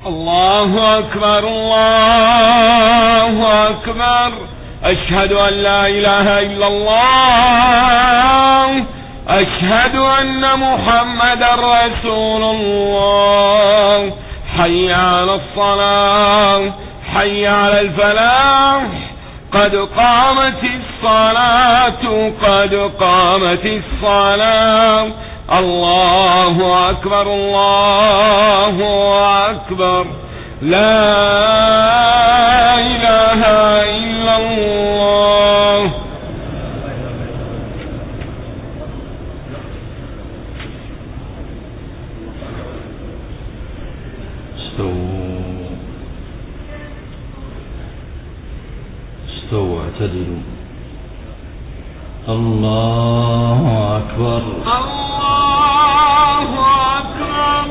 الله أكبر الله أكبر. أشهد أن لا إله إلا الله. أشهد أن محمد رسول الله. حي على الصلاة حي على الفلاح. قد قامت الصلاة قد قامت الصلاة. الله أكبر الله أكبر. لا إله إلا الله. استووا اعتدلوا. الله أكبر الله أكبر.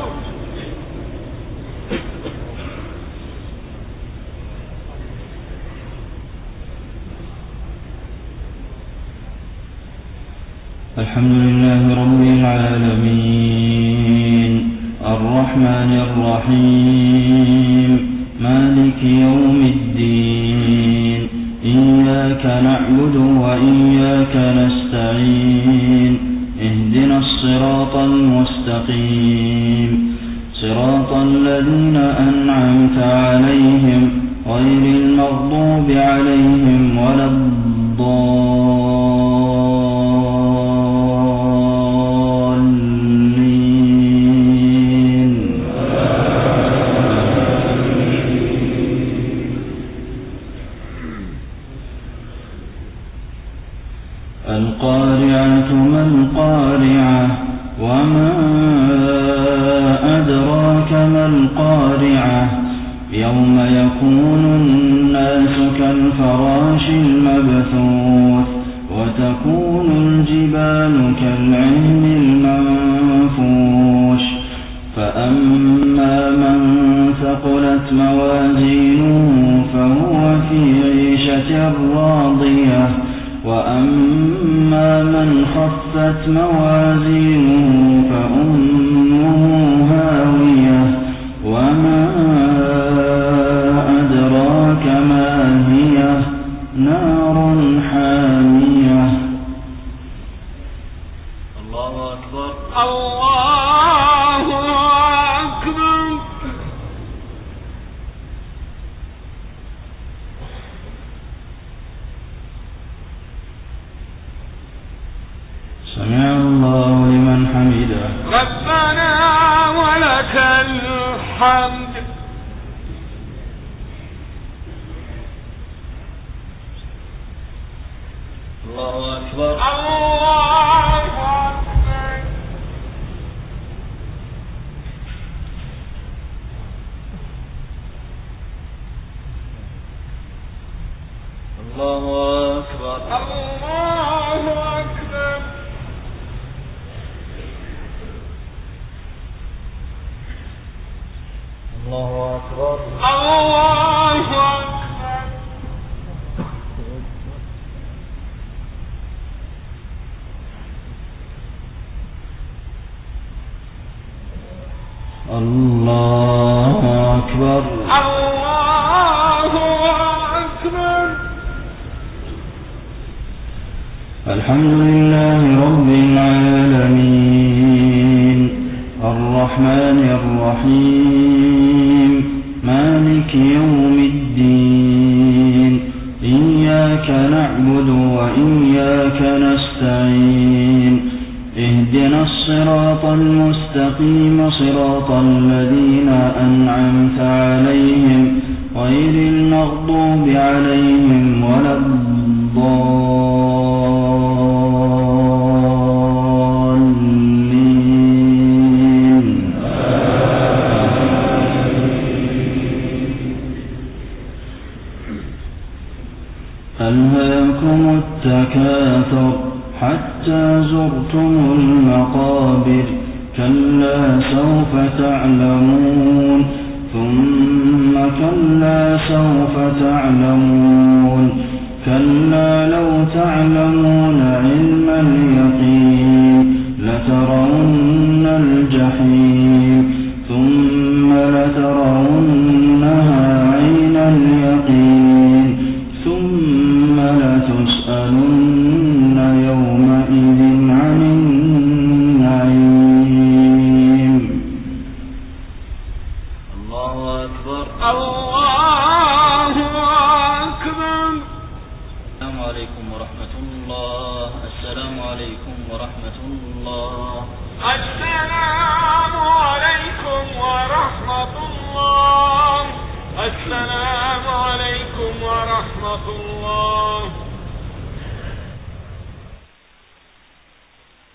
الحمد لله رب العالمين الرحمن الرحيم مالك يوم الدين. إياك نعبد وإياك نستعين. اهدنا الصراط المستقيم صراط الذين أنعمت عليهم غير المغضوب عليهم ولا الضالين. القارعة ما القارعة وما أدراك ما القارعة. يوم يكون الناس كالفراش المبثوث وتكون الجبال كالعهن المنفوش. فأما من ثقلت موازينه فهو في عيشة راضية. وأما من خفت موازينه فأمه هاوية. وما أدراك ما هي نار حامية. الله أكبر الله أكبر. سمع الله لمن حمده. ربنا ولك الحمد. الله أكبر الله أكبر. الله أكبر الله أكبر. الله أكبر الله أكبر. الله أكبر. الله أكبر. الحمد لله رب العالمين الرحمن الرحيم مالك يوم الدين. إياك نعبد وإياك نستعين. اهدنا الصراط المستقيم صراط الذين أنعمت عليهم غير المغضوب عليهم ولا الضالين. ألهاكم التكاثر حتى زرتم المقابر. كلا سوف تعلمون ثم كلا سوف تعلمون. كلا لو تعلمون علم اليقين لترون الجحيم ثم لترون لترونها عين اليقين ثم لتسألن يومئذ عن النعيم. الله أكبر. الله أكبر. السلام عليكم ورحمة الله. السلام عليكم ورحمة الله. السلام